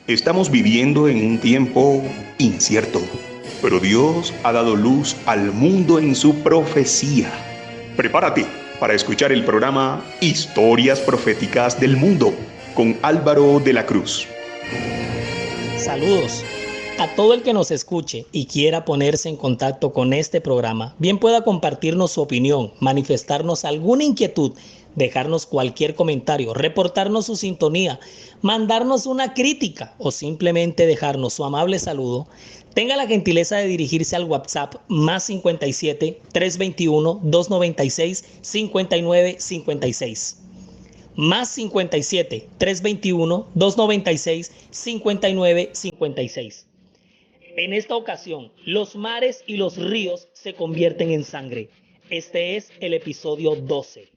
Estamos viviendo en un tiempo incierto, pero Dios ha dado luz al mundo en su profecía. Prepárate para escuchar el programa Historias Proféticas del Mundo con Álvaro de la Cruz. Saludos a todo el que nos escuche y quiera ponerse en contacto con este programa. Bien pueda compartirnos su opinión, manifestarnos alguna inquietud, dejarnos cualquier comentario, reportarnos su sintonía, mandarnos una crítica o simplemente dejarnos su amable saludo. Tenga la gentileza de dirigirse al WhatsApp más 57 321 296 59 56. Más 57 321 296 59 56. En esta ocasión, los mares y los ríos se convierten en sangre. Este es el episodio 12.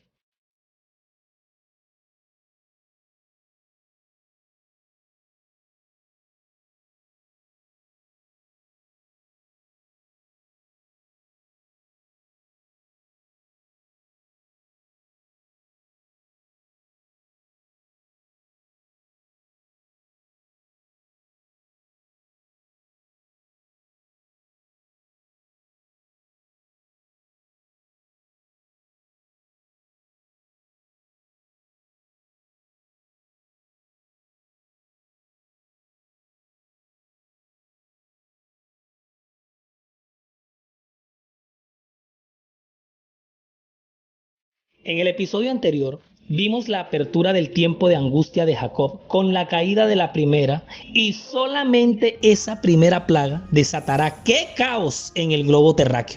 En el episodio anterior vimos la apertura del tiempo de angustia de Jacob con la caída de la primera, y solamente esa primera plaga desatará qué caos en el globo terráqueo.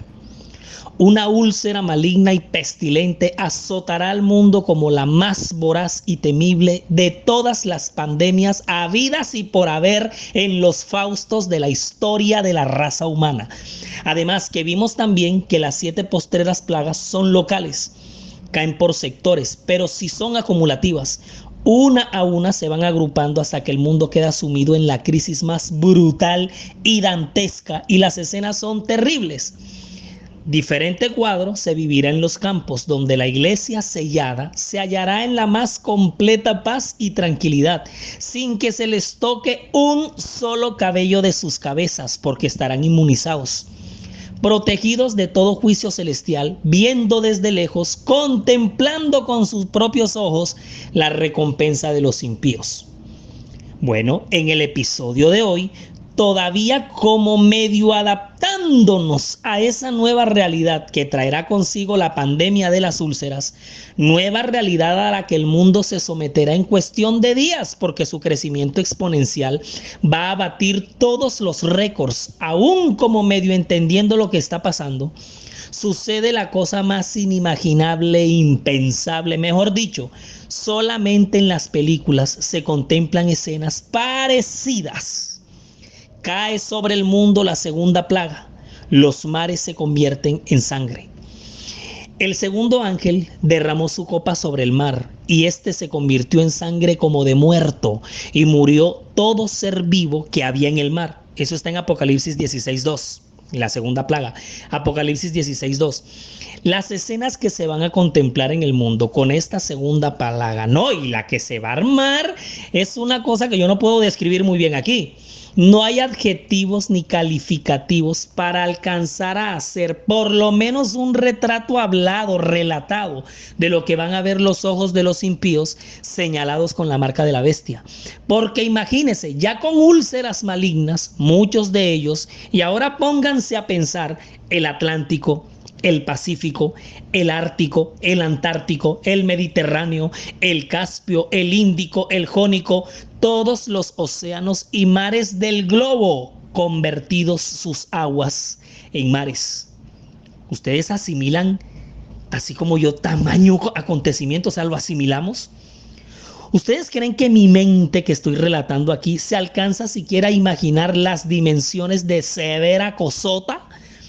Una úlcera maligna y pestilente azotará al mundo como la más voraz y temible de todas las pandemias habidas y por haber en los faustos de la historia de la raza humana. Además que vimos también que las 7 postreras plagas son locales, caen por sectores, pero si son acumulativas, una a una se van agrupando hasta que el mundo queda sumido en la crisis más brutal y dantesca, y las escenas son terribles. Diferente cuadro se vivirá en los campos, donde la iglesia sellada se hallará en la más completa paz y tranquilidad, sin que se les toque un solo cabello de sus cabezas, porque estarán inmunizados, protegidos de todo juicio celestial, viendo desde lejos, contemplando con sus propios ojos la recompensa de los impíos. Bueno, en el episodio de hoy, todavía como medio adaptándonos a esa nueva realidad que traerá consigo la pandemia de las úlceras, nueva realidad a la que el mundo se someterá en cuestión de días, porque su crecimiento exponencial va a batir todos los récords, aún como medio entendiendo lo que está pasando. Sucede la cosa más inimaginable e impensable, mejor dicho, solamente en las películas se contemplan escenas parecidas. Cae sobre el mundo la segunda plaga. Los mares se convierten en sangre. El segundo ángel derramó su copa sobre el mar, y éste se convirtió en sangre como de muerto, y murió todo ser vivo que había en el mar. Eso está en Apocalipsis 16:2. La segunda plaga, Apocalipsis 16:2. Las escenas que se van a contemplar en el mundo con esta segunda plaga, no, y la que se va a armar, es una cosa que yo no puedo describir muy bien aquí. No hay adjetivos ni calificativos para alcanzar a hacer por lo menos un retrato hablado, relatado, de lo que van a ver los ojos de los impíos señalados con la marca de la bestia. Porque imagínense, ya con úlceras malignas, muchos de ellos, y ahora pónganse a pensar el Atlántico, el Pacífico, el Ártico, el Antártico, el Mediterráneo, el Caspio, el Índico, el Jónico, todos los océanos y mares del globo, convertidos sus aguas en mares. ¿Ustedes asimilan, así como yo, tamaño acontecimiento? O sea, ¿lo asimilamos? ¿Ustedes creen que mi mente que estoy relatando aquí se alcanza siquiera a imaginar las dimensiones de severa cosota?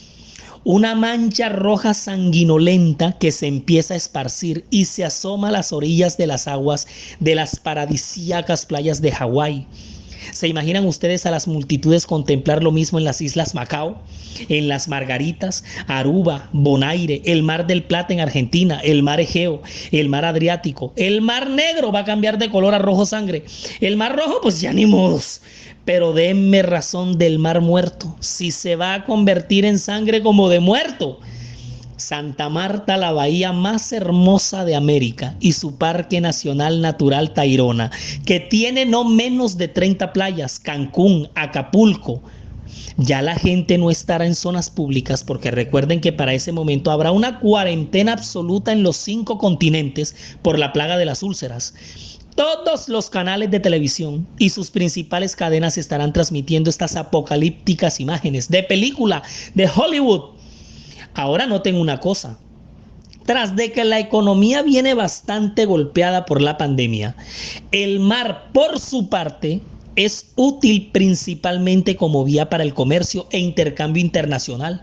Una mancha roja sanguinolenta que se empieza a esparcir y se asoma a las orillas de las aguas de las paradisíacas playas de Hawái. ¿Se imaginan ustedes a las multitudes contemplar lo mismo en las Islas Macao, en las Margaritas, Aruba, Bonaire, el Mar del Plata en Argentina, el Mar Egeo, el Mar Adriático, el Mar Negro va a cambiar de color a rojo sangre, el Mar Rojo pues ya ni modos? Pero denme razón del Mar Muerto, si se va a convertir en sangre como de muerto. Santa Marta, la bahía más hermosa de América, y su Parque Nacional Natural Tayrona, que tiene no menos de 30 playas, Cancún, Acapulco. Ya la gente no estará en zonas públicas porque recuerden que para ese momento habrá una cuarentena absoluta en los 5 continentes por la plaga de las úlceras. Todos los canales de televisión y sus principales cadenas estarán transmitiendo estas apocalípticas imágenes de película de Hollywood. Ahora noten una cosa. Tras de que la economía viene bastante golpeada por la pandemia, el mar, por su parte, es útil principalmente como vía para el comercio e intercambio internacional.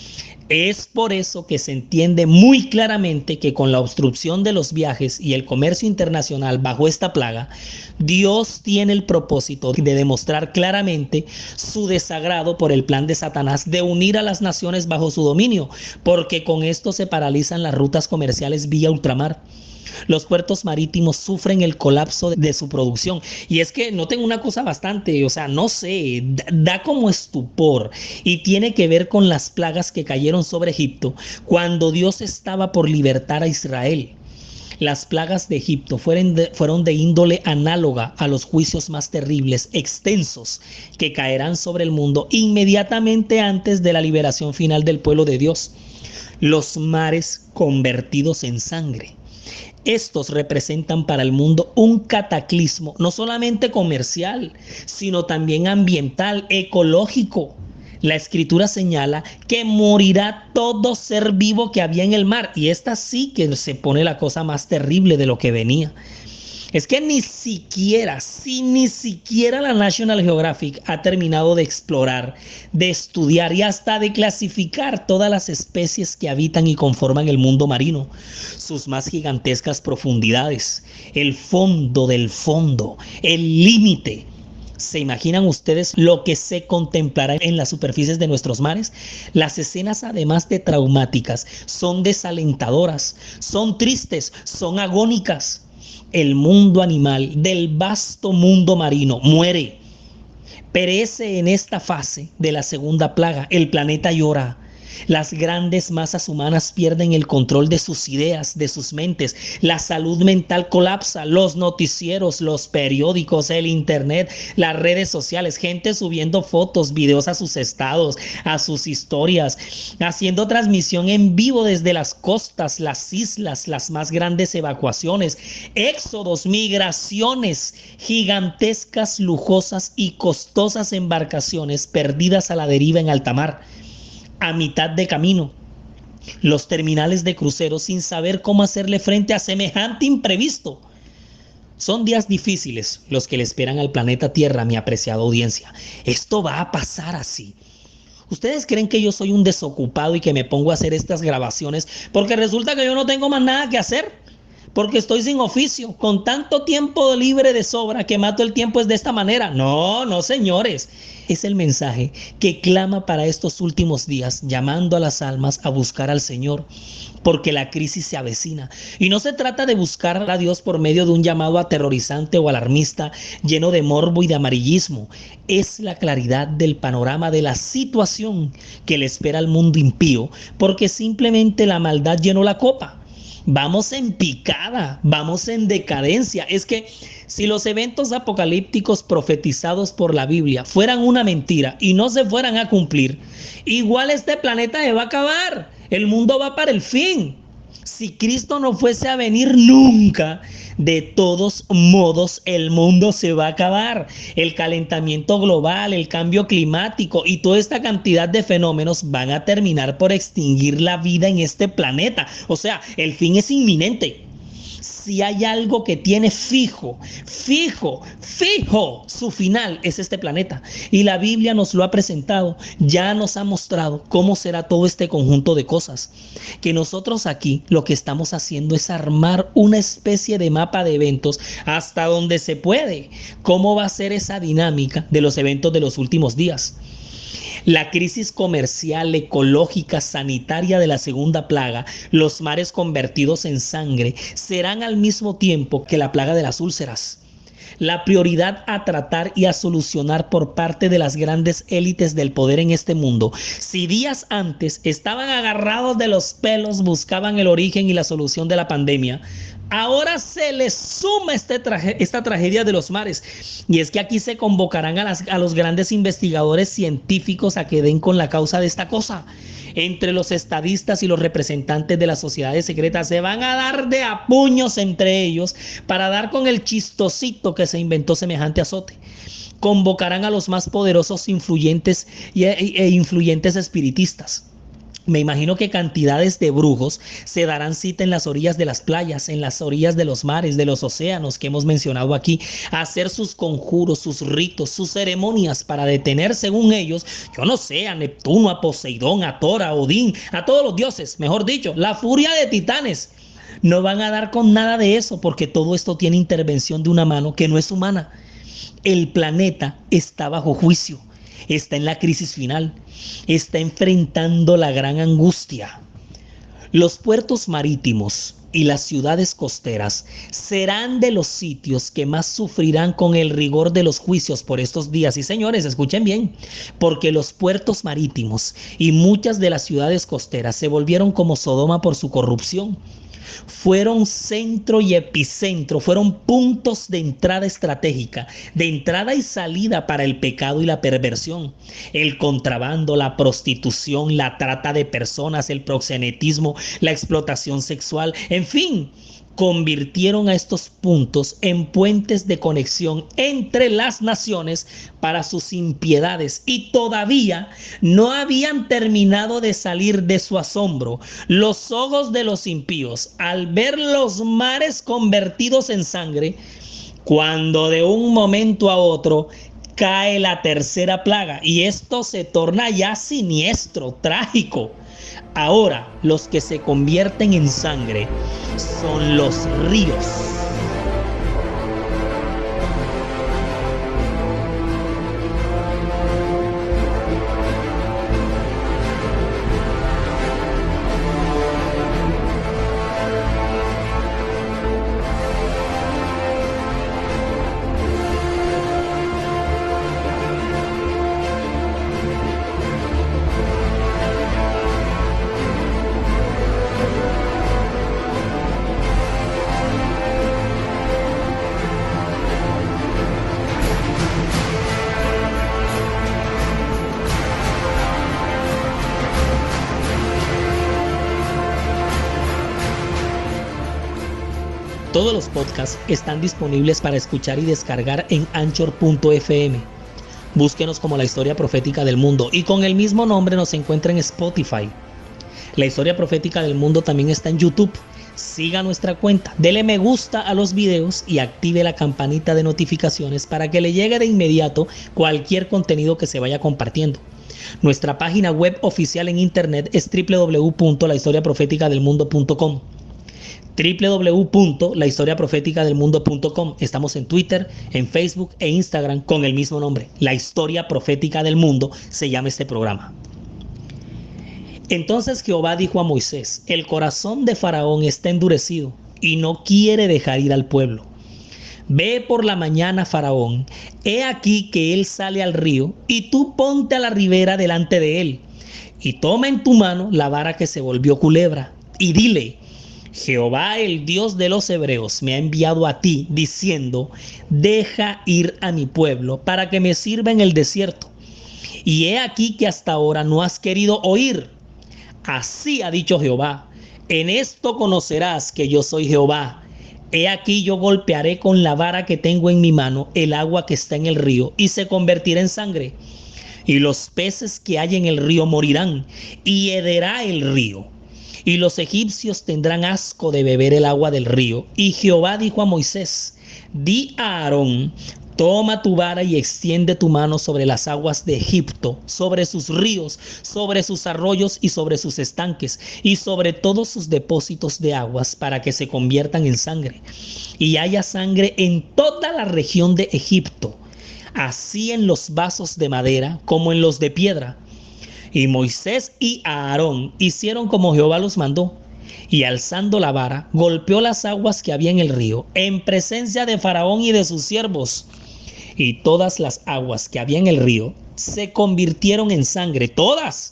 Es por eso que se entiende muy claramente que con la obstrucción de los viajes y el comercio internacional bajo esta plaga, Dios tiene el propósito de demostrar claramente su desagrado por el plan de Satanás de unir a las naciones bajo su dominio, porque con esto se paralizan las rutas comerciales vía ultramar. Los puertos marítimos sufren el colapso de su producción. Y es que noten una cosa bastante, no sé, da como estupor. Y tiene que ver con las plagas que cayeron sobre Egipto cuando Dios estaba por libertar a Israel. Las plagas de Egipto fueron de índole análoga a los juicios más terribles, extensos, que caerán sobre el mundo inmediatamente antes de la liberación final del pueblo de Dios. Los mares convertidos en sangre. Estos representan para el mundo un cataclismo, no solamente comercial, sino también ambiental, ecológico. La Escritura señala que morirá todo ser vivo que había en el mar. Y esta sí que se pone la cosa más terrible de lo que venía. Es que ni siquiera la National Geographic ha terminado de explorar, de estudiar y hasta de clasificar todas las especies que habitan y conforman el mundo marino, sus más gigantescas profundidades, el fondo del fondo, el límite. ¿Se imaginan ustedes lo que se contemplará en las superficies de nuestros mares? Las escenas, además de traumáticas, son desalentadoras, son tristes, son agónicas. El mundo animal del vasto mundo marino muere, perece en esta fase de la segunda plaga. El planeta llora. Las grandes masas humanas pierden el control de sus ideas, de sus mentes. La salud mental colapsa. Los noticieros, los periódicos, el internet, las redes sociales, gente subiendo fotos, videos a sus estados, a sus historias, haciendo transmisión en vivo desde las costas, las islas, las más grandes evacuaciones, éxodos, migraciones, gigantescas, lujosas y costosas embarcaciones perdidas a la deriva en alta mar. A mitad de camino, los terminales de cruceros sin saber cómo hacerle frente a semejante imprevisto. Son días difíciles los que le esperan al planeta Tierra, mi apreciada audiencia. Esto va a pasar así. ¿Ustedes creen que yo soy un desocupado y que me pongo a hacer estas grabaciones porque resulta que yo no tengo más nada que hacer? Porque estoy sin oficio, con tanto tiempo libre de sobra que mato el tiempo es de esta manera. No, señores. Es el mensaje que clama para estos últimos días, llamando a las almas a buscar al Señor, porque la crisis se avecina. Y no se trata de buscar a Dios por medio de un llamado aterrorizante o alarmista lleno de morbo y de amarillismo. Es la claridad del panorama de la situación que le espera al mundo impío, porque simplemente la maldad llenó la copa. Vamos en picada, vamos en decadencia. Es que si los eventos apocalípticos profetizados por la Biblia fueran una mentira y no se fueran a cumplir, igual este planeta se va a acabar. El mundo va para el fin. Si Cristo no fuese a venir nunca, de todos modos el mundo se va a acabar. El calentamiento global, el cambio climático y toda esta cantidad de fenómenos van a terminar por extinguir la vida en este planeta. O sea, el fin es inminente. Si hay algo que tiene fijo su final, es este planeta. Y la Biblia nos lo ha presentado, ya nos ha mostrado cómo será todo este conjunto de cosas. Que nosotros aquí lo que estamos haciendo es armar una especie de mapa de eventos hasta donde se puede. ¿Cómo va a ser esa dinámica de los eventos de los últimos días? La crisis comercial, ecológica, sanitaria de la segunda plaga, los mares convertidos en sangre, serán al mismo tiempo que la plaga de las úlceras. La prioridad a tratar y a solucionar por parte de las grandes élites del poder en este mundo. Si días antes estaban agarrados de los pelos, buscaban el origen y la solución de la pandemia, ahora se les suma esta tragedia de los mares. Y es que aquí se convocarán a los grandes investigadores científicos a que den con la causa de esta cosa. Entre los estadistas y los representantes de las sociedades secretas se van a dar de a puños entre ellos para dar con el chistosito que se inventó semejante azote. Convocarán a los más poderosos influyentes e influyentes espiritistas. Me imagino que cantidades de brujos se darán cita en las orillas de las playas, en las orillas de los mares, de los océanos que hemos mencionado aquí, a hacer sus conjuros, sus ritos, sus ceremonias para detener, según ellos, yo no sé, a Neptuno, a Poseidón, a Thor, a Odín, a todos los dioses, mejor dicho, la furia de titanes. No van a dar con nada de eso porque todo esto tiene intervención de una mano que no es humana. El planeta está bajo juicio. Está en la crisis final, está enfrentando la gran angustia. Los puertos marítimos y las ciudades costeras serán de los sitios que más sufrirán con el rigor de los juicios por estos días. Y señores, escuchen bien, porque los puertos marítimos y muchas de las ciudades costeras se volvieron como Sodoma por su corrupción. Fueron centro y epicentro, fueron puntos de entrada estratégica, de entrada y salida para el pecado y la perversión, el contrabando, la prostitución, la trata de personas, el proxenetismo, la explotación sexual, en fin. Convirtieron a estos puntos en puentes de conexión entre las naciones para sus impiedades y todavía no habían terminado de salir de su asombro los ojos de los impíos al ver los mares convertidos en sangre, cuando de un momento a otro cae la tercera plaga y esto se torna ya siniestro, trágico. Ahora los que se convierten en sangre son los ríos. Todos los podcasts están disponibles para escuchar y descargar en Anchor.fm. Búsquenos como La Historia Profética del Mundo y con el mismo nombre nos encuentra en Spotify. La Historia Profética del Mundo también está en YouTube. Siga nuestra cuenta, dele me gusta a los videos y active la campanita de notificaciones para que le llegue de inmediato cualquier contenido que se vaya compartiendo. Nuestra página web oficial en internet es www.lahistoriaprofeticadelmundo.com. www.lahistoriaprofeticadelmundo.com. Estamos en Twitter, en Facebook e Instagram con el mismo nombre. La Historia Profética del Mundo se llama este programa. Entonces Jehová dijo a Moisés: el corazón de Faraón está endurecido y no quiere dejar ir al pueblo. Ve por la mañana, Faraón, he aquí que él sale al río y tú ponte a la ribera delante de él y toma en tu mano la vara que se volvió culebra y dile: Jehová, el Dios de los hebreos, me ha enviado a ti diciendo: deja ir a mi pueblo para que me sirva en el desierto. Y he aquí que hasta ahora no has querido oír. Así ha dicho Jehová: en esto conocerás que yo soy Jehová. He aquí yo golpearé con la vara que tengo en mi mano el agua que está en el río y se convertirá en sangre. Y los peces que hay en el río morirán y hederá el río. y los egipcios tendrán asco de beber el agua del río. Y Jehová dijo a Moisés: di a Aarón: toma tu vara y extiende tu mano sobre las aguas de Egipto, sobre sus ríos, sobre sus arroyos y sobre sus estanques, y sobre todos sus depósitos de aguas, para que se conviertan en sangre. Y haya sangre en toda la región de Egipto, así en los vasos de madera como en los de piedra. Y Moisés y Aarón hicieron como Jehová los mandó, y alzando la vara, golpeó las aguas que había en el río, en presencia de Faraón y de sus siervos. Y todas las aguas que había en el río se convirtieron en sangre, todas.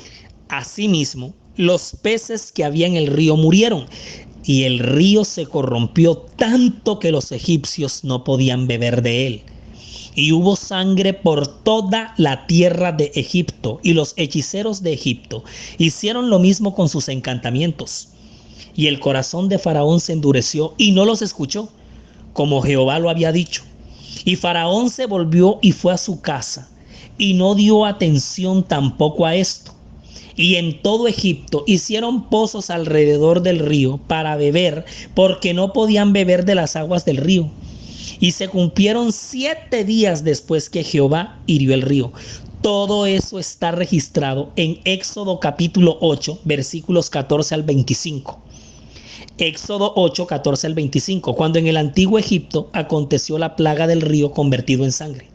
Asimismo, los peces que había en el río murieron, y el río se corrompió tanto que los egipcios no podían beber de él. Y hubo sangre por toda la tierra de Egipto, y los hechiceros de Egipto hicieron lo mismo con sus encantamientos. Y el corazón de Faraón se endureció y no los escuchó, como Jehová lo había dicho. Y Faraón se volvió y fue a su casa, y no dio atención tampoco a esto. Y en todo Egipto hicieron pozos alrededor del río para beber, porque no podían beber de las aguas del río. Y se cumplieron 7 días después que Jehová hirió el río. Todo eso está registrado en Éxodo capítulo 8, versículos 14 al 25. Éxodo 8, 14 al 25, cuando en el antiguo Egipto aconteció la plaga del río convertido en sangre.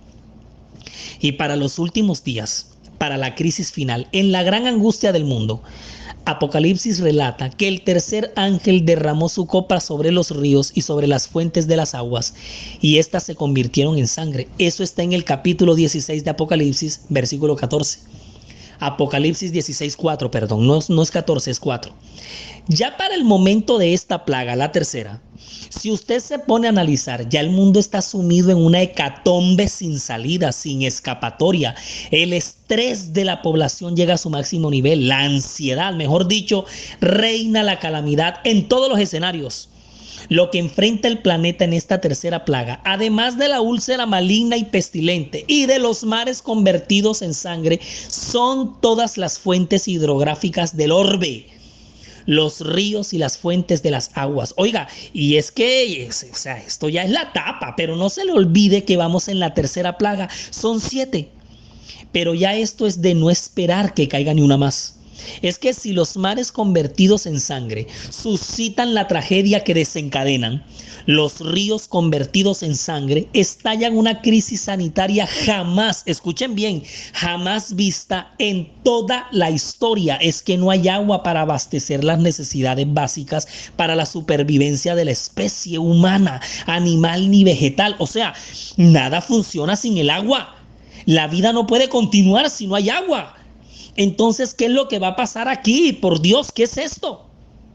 Y para los últimos días, para la crisis final, en la gran angustia del mundo, Apocalipsis relata que el tercer ángel derramó su copa sobre los ríos y sobre las fuentes de las aguas, y éstas se convirtieron en sangre. Eso está en el capítulo 16 de Apocalipsis, versículo 14. Apocalipsis 16, 4, perdón, no es 14, es 4. Ya para el momento de esta plaga, la tercera, si usted se pone a analizar, ya el mundo está sumido en una hecatombe sin salida, sin escapatoria. El estrés de la población llega a su máximo nivel, la ansiedad, mejor dicho, reina la calamidad en todos los escenarios. Lo que enfrenta el planeta en esta tercera plaga, además de la úlcera maligna y pestilente y de los mares convertidos en sangre, son todas las fuentes hidrográficas del orbe, los ríos y las fuentes de las aguas. Oiga, y es que, esto ya es la tapa, pero no se le olvide que vamos en la tercera plaga. Son 7, pero ya esto es de no esperar que caiga ni una más. Es que si los mares convertidos en sangre suscitan la tragedia que desencadenan, los ríos convertidos en sangre estallan una crisis sanitaria jamás, escuchen bien, jamás vista en toda la historia. Es que no hay agua para abastecer las necesidades básicas para la supervivencia de la especie humana, animal ni vegetal. O sea, nada funciona sin el agua. La vida no puede continuar si no hay agua. Entonces, ¿qué es lo que va a pasar aquí? Por Dios, ¿qué es esto?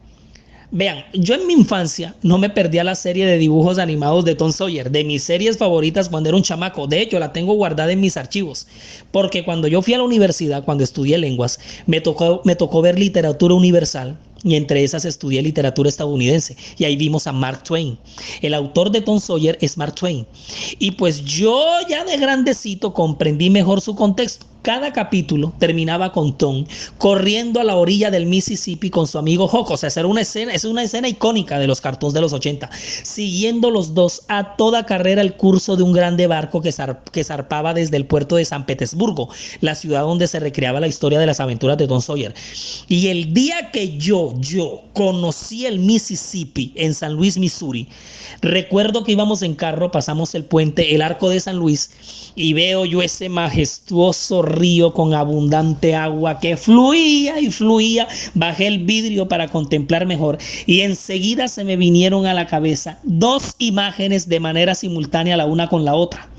Vean, yo en mi infancia no me perdía la serie de dibujos animados de Tom Sawyer, de mis series favoritas cuando era un chamaco. De hecho, la tengo guardada en mis archivos, porque cuando yo fui a la universidad, cuando estudié lenguas, me tocó ver literatura universal, y entre esas estudié literatura estadounidense, y ahí vimos a Mark Twain. El autor de Tom Sawyer es Mark Twain, y pues yo ya de grandecito comprendí mejor su contexto. Cada capítulo terminaba con Tom corriendo a la orilla del Mississippi con su amigo Huck. O sea, es una escena icónica de los cartoons de los 80, siguiendo los dos a toda carrera el curso de un grande barco que zarpaba desde el puerto de San Petersburgo, la ciudad donde se recreaba la historia de las aventuras de Tom Sawyer. Y el día que yo conocí el Mississippi en San Luis, Missouri, recuerdo que íbamos en carro, pasamos el puente, el Arco de San Luis, y veo yo ese majestuoso río con abundante agua que fluía y fluía. Bajé el vidrio para contemplar mejor, y enseguida se me vinieron a la cabeza 2 imágenes de manera simultánea, la una con la otra.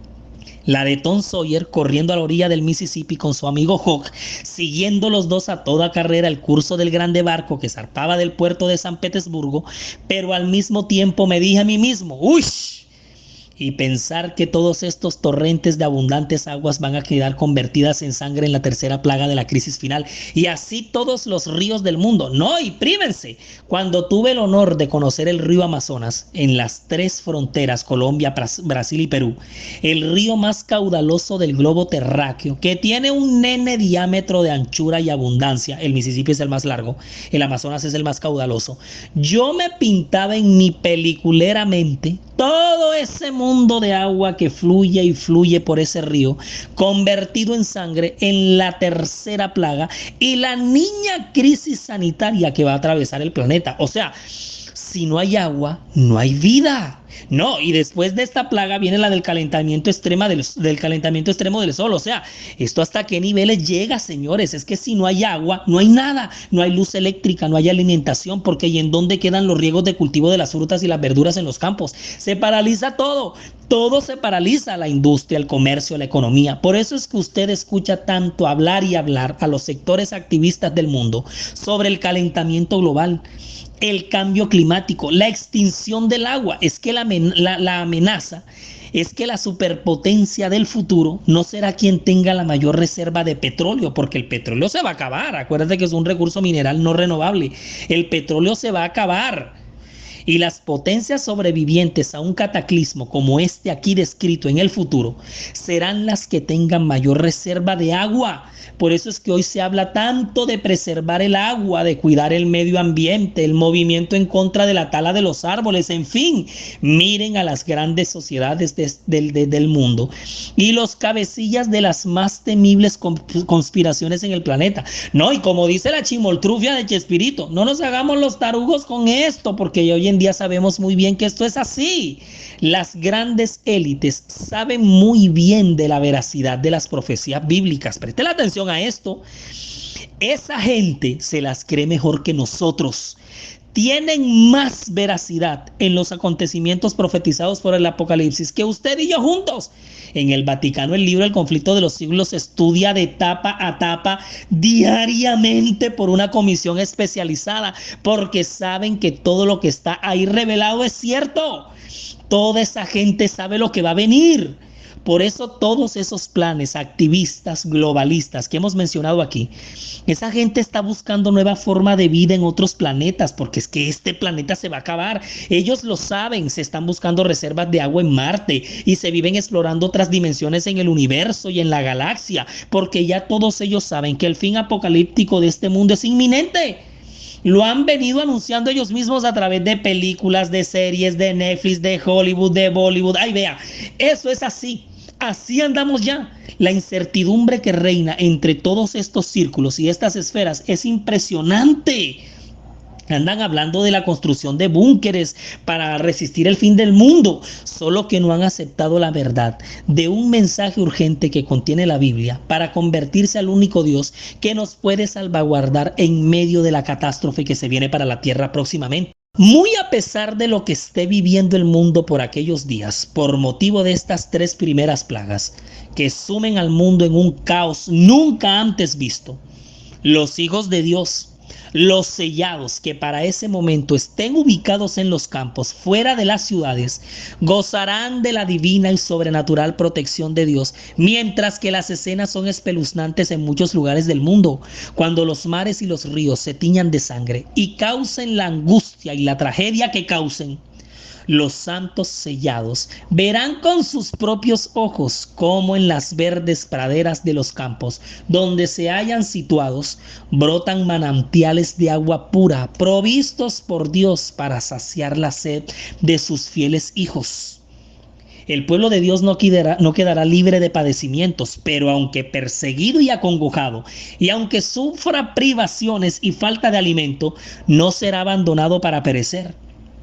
La de Tom Sawyer corriendo a la orilla del Mississippi con su amigo Huck, siguiendo los dos a toda carrera el curso del grande barco que zarpaba del puerto de San Petersburgo, pero al mismo tiempo me dije a mí mismo, ¡uy! Y pensar que todos estos torrentes de abundantes aguas van a quedar convertidas en sangre en la tercera plaga de la crisis final. Y así todos los ríos del mundo. No, y prívense. Cuando tuve el honor de conocer el río Amazonas en las tres fronteras, Colombia, Brasil y Perú, el río más caudaloso del globo terráqueo, que tiene un nene diámetro de anchura y abundancia, el Mississippi es el más largo, el Amazonas es el más caudaloso, yo me pintaba en mi peliculera mente todo ese mundo de agua que fluye y fluye por ese río, convertido en sangre en la tercera plaga y la niña crisis sanitaria que va a atravesar el planeta. O sea, si no hay agua, no hay vida. No, y después de esta plaga viene la del calentamiento extremo del sol. O sea, ¿esto hasta qué niveles llega, señores? Es que si no hay agua, no hay nada. No hay luz eléctrica, no hay alimentación, porque ¿y en dónde quedan los riegos de cultivo de las frutas y las verduras en los campos? Se paraliza todo. Todo se paraliza, la industria, el comercio, la economía. Por eso es que usted escucha tanto hablar y hablar a los sectores activistas del mundo sobre el calentamiento global, el cambio climático, la extinción del agua. Es que la amenaza es que la superpotencia del futuro no será quien tenga la mayor reserva de petróleo, porque el petróleo se va a acabar. Acuérdate que es un recurso mineral no renovable. El petróleo se va a acabar. Y las potencias sobrevivientes a un cataclismo como este aquí descrito en el futuro serán las que tengan mayor reserva de agua. Por eso es que hoy se habla tanto de preservar el agua, de cuidar el medio ambiente, el movimiento en contra de la tala de los árboles, en fin. Miren a las grandes sociedades del mundo y los cabecillas de las más temibles conspiraciones en el planeta. No, y como dice la chimoltrufia de Chespirito, no nos hagamos los tarugos con esto, porque hoy en día sabemos muy bien que esto es así. Las grandes élites saben muy bien de la veracidad de las profecías bíblicas. Preste la atención a esto. Esa gente se las cree mejor que nosotros. Tienen más veracidad en los acontecimientos profetizados por el Apocalipsis que usted y yo juntos. En el Vaticano el libro El conflicto de los siglos se estudia de tapa a tapa diariamente por una comisión especializada, porque saben que todo lo que está ahí revelado es cierto. Toda esa gente sabe lo que va a venir. Por eso todos esos planes activistas, globalistas que hemos mencionado aquí, esa gente está buscando nueva forma de vida en otros planetas, porque es que este planeta se va a acabar. Ellos lo saben, se están buscando reservas de agua en Marte y se viven explorando otras dimensiones en el universo y en la galaxia, porque ya todos ellos saben que el fin apocalíptico de este mundo es inminente. Lo han venido anunciando ellos mismos a través de películas, de series, de Netflix, de Hollywood, de Bollywood. Ay, vea, eso es así. Así andamos ya. La incertidumbre que reina entre todos estos círculos y estas esferas es impresionante. Andan hablando de la construcción de búnkeres para resistir el fin del mundo, solo que no han aceptado la verdad de un mensaje urgente que contiene la Biblia para convertirse al único Dios que nos puede salvaguardar en medio de la catástrofe que se viene para la tierra próximamente. Muy a pesar de lo que esté viviendo el mundo por aquellos días, por motivo de estas tres primeras plagas que sumen al mundo en un caos nunca antes visto, los hijos de Dios, los sellados que para ese momento estén ubicados en los campos, fuera de las ciudades, gozarán de la divina y sobrenatural protección de Dios, mientras que las escenas son espeluznantes en muchos lugares del mundo, cuando los mares y los ríos se tiñan de sangre y causen la angustia y la tragedia que causen. Los santos sellados verán con sus propios ojos cómo en las verdes praderas de los campos donde se hallan situados brotan manantiales de agua pura provistos por Dios para saciar la sed de sus fieles hijos. El pueblo de Dios no quedará libre de padecimientos, pero aunque perseguido y acongojado, y aunque sufra privaciones y falta de alimento, no será abandonado para perecer.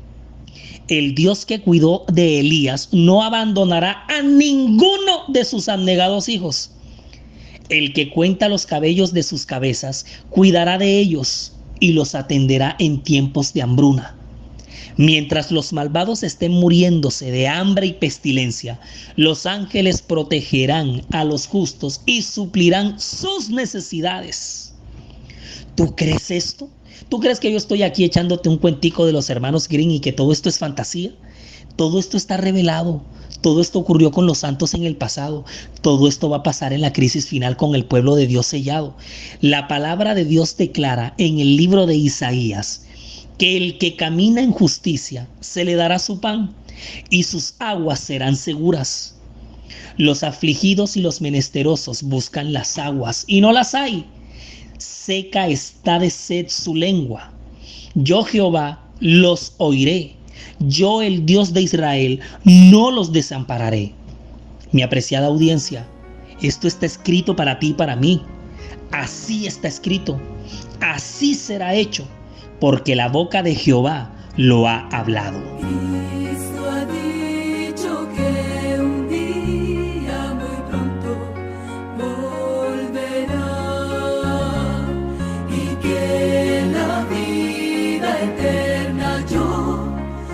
El Dios que cuidó de Elías no abandonará a ninguno de sus abnegados hijos. El que cuenta los cabellos de sus cabezas cuidará de ellos y los atenderá en tiempos de hambruna. Mientras los malvados estén muriéndose de hambre y pestilencia, los ángeles protegerán a los justos y suplirán sus necesidades. ¿Tú crees esto? ¿Tú crees que yo estoy aquí echándote un cuentico de los hermanos Grimm y que todo esto es fantasía? Todo esto está revelado. Todo esto ocurrió con los santos en el pasado. Todo esto va a pasar en la crisis final con el pueblo de Dios sellado. La palabra de Dios declara en el libro de Isaías que el que camina en justicia se le dará su pan y sus aguas serán seguras. Los afligidos y los menesterosos buscan las aguas y no las hay. Seca está de sed su lengua. Yo, Jehová, los oiré. Yo, el Dios de Israel, no los desampararé. Mi apreciada audiencia, esto está escrito para ti y para mí. Así está escrito. Así será hecho, porque la boca de Jehová lo ha hablado. Cristo ha dicho que un día muy pronto volverá y que la vida eterna yo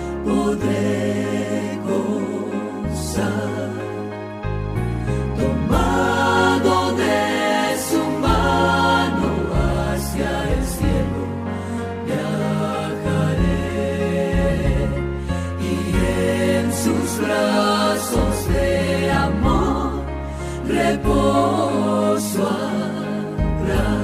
podré gozar. Tomado de su mano hacia el cielo viajaré y en sus brazos de amor reposo habrá.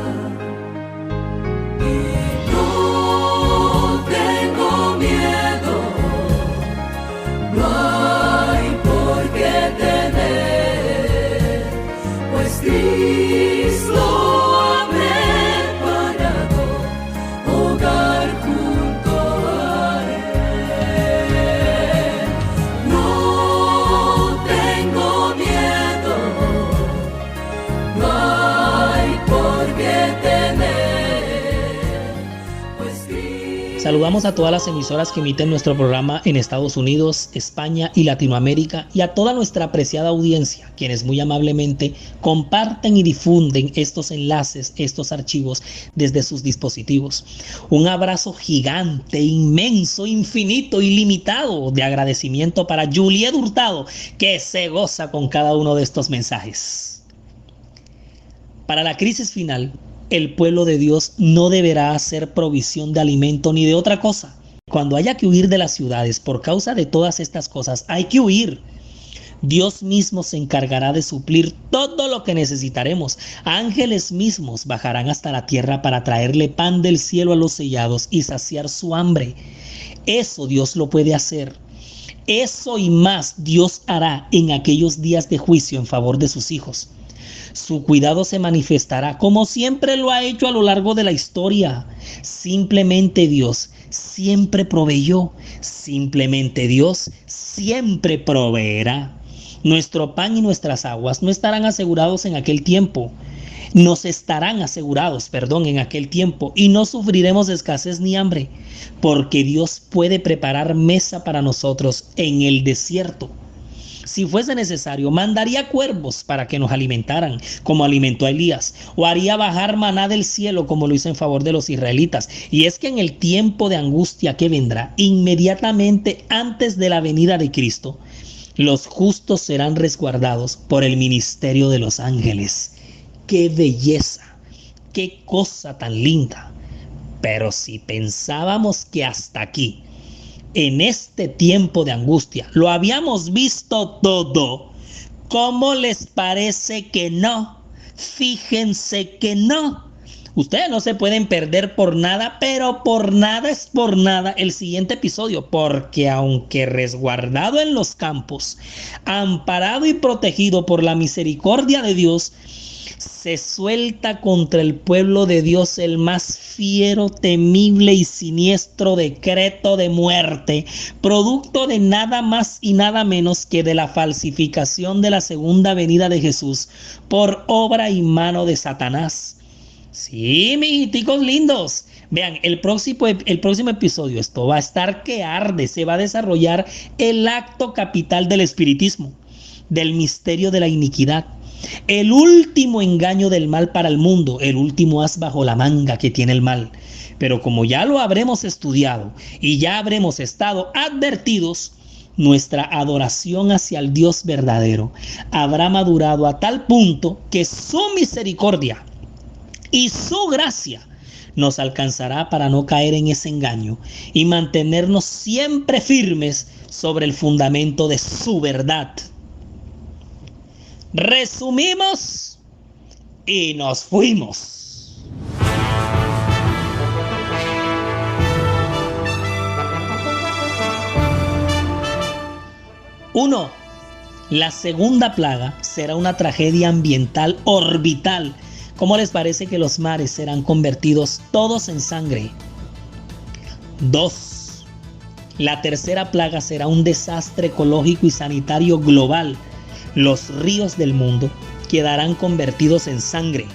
Y no tengo miedo, no hay por qué temer, pues Cristo ha preparado hogar junto a Él. No tengo miedo, no hay por qué temer, pues Cristo. Saludamos a todas las emisoras que emiten nuestro programa en Estados Unidos, España y Latinoamérica, y a toda nuestra apreciada audiencia, quienes muy amablemente comparten y difunden estos enlaces, estos archivos desde sus dispositivos. Un abrazo gigante, inmenso, infinito, ilimitado de agradecimiento para Juliet Hurtado, que se goza con cada uno de estos mensajes. Para la crisis final, el pueblo de Dios no deberá hacer provisión de alimento ni de otra cosa. Cuando haya que huir de las ciudades por causa de todas estas cosas, hay que huir. Dios mismo se encargará de suplir todo lo que necesitaremos. Ángeles mismos bajarán hasta la tierra para traerle pan del cielo a los sellados y saciar su hambre. Eso Dios lo puede hacer. Eso y más Dios hará en aquellos días de juicio en favor de sus hijos. Su cuidado se manifestará como siempre lo ha hecho a lo largo de la historia. Simplemente Dios siempre proveyó. Simplemente Dios siempre proveerá. Nuestro pan y nuestras aguas no estarán asegurados en aquel tiempo. Nos estarán asegurados, en aquel tiempo, y no sufriremos escasez ni hambre, porque Dios puede preparar mesa para nosotros en el desierto. Si fuese necesario, mandaría cuervos para que nos alimentaran, como alimentó a Elías, o haría bajar maná del cielo, como lo hizo en favor de los israelitas. Y es que en el tiempo de angustia que vendrá, inmediatamente antes de la venida de Cristo, los justos serán resguardados por el ministerio de los ángeles. ¡Qué belleza! ¡Qué cosa tan linda! Pero si pensábamos que hasta aquí, en este tiempo de angustia, lo habíamos visto todo, ¿cómo les parece que no? Fíjense que no. Ustedes no se pueden perder por nada, pero por nada es por nada el siguiente episodio, porque aunque resguardado en los campos, amparado y protegido por la misericordia de Dios, se suelta contra el pueblo de Dios el más fiero, temible y siniestro decreto de muerte, producto de nada más y nada menos que de la falsificación de la segunda venida de Jesús por obra y mano de Satanás. Sí, mijiticos lindos. Vean, el próximo episodio, esto va a estar que arde. Se va a desarrollar el acto capital del espiritismo, del misterio de la iniquidad, el último engaño del mal para el mundo, el último as bajo la manga que tiene el mal. Pero como ya lo habremos estudiado y ya habremos estado advertidos, nuestra adoración hacia el Dios verdadero habrá madurado a tal punto que su misericordia y su gracia nos alcanzará para no caer en ese engaño y mantenernos siempre firmes sobre el fundamento de su verdad. Resumimos y nos fuimos. Uno, la segunda plaga será una tragedia ambiental orbital. ¿Cómo les parece que los mares serán convertidos todos en sangre? 2. La tercera plaga será un desastre ecológico y sanitario global. Los ríos del mundo quedarán convertidos en sangre.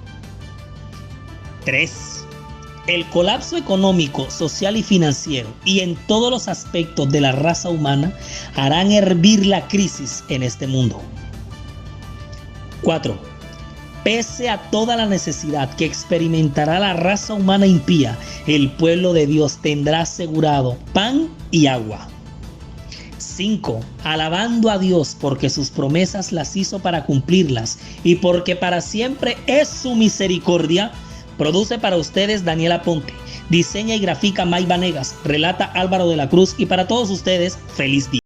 3. El colapso económico, social y financiero y en todos los aspectos de la raza humana harán hervir la crisis en este mundo. 4. Pese a toda la necesidad que experimentará la raza humana impía, el pueblo de Dios tendrá asegurado pan y agua. 5. Alabando a Dios porque sus promesas las hizo para cumplirlas y porque para siempre es su misericordia. Produce para ustedes Daniela Ponte, diseña y grafica May Vanegas, relata Álvaro de la Cruz y para todos ustedes, feliz día.